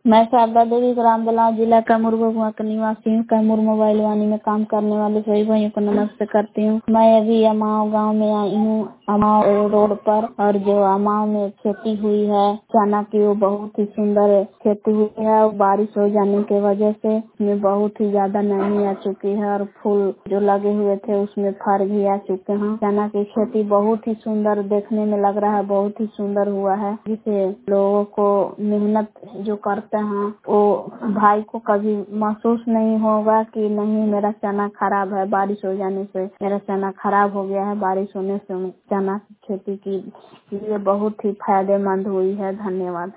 मैं शारदा देवी ग्राम बलराव जिला कैमूर गोगुआ का निवासी हूँ। कैमूर मोबाइल वानी में काम करने वाले सभी भाइयों को नमस्ते करती हूँ। मैं अभी अमाव गांव में आई हूँ, अमाव रोड पर, और जो अमाव में खेती हुई है चना की, वो बहुत ही सुंदर खेती हुई है। और बारिश हो जाने की वजह से उसमें बहुत ही ज्यादा नमी आ चुकी है और फूल जो लगे हुए थे उसमें फर भी आ चुके हैं। चना की खेती बहुत ही सुंदर देखने में लग रहा है, बहुत ही सुंदर हुआ है, जिसे लोगों को मेहनत जो करते हैं वो भाई को कभी महसूस नहीं होगा कि नहीं मेरा चना खराब है, बारिश हो जाने से मेरा चना खराब हो गया है। बारिश होने से चना की खेती की लिए बहुत ही फायदेमंद हुई है। धन्यवाद।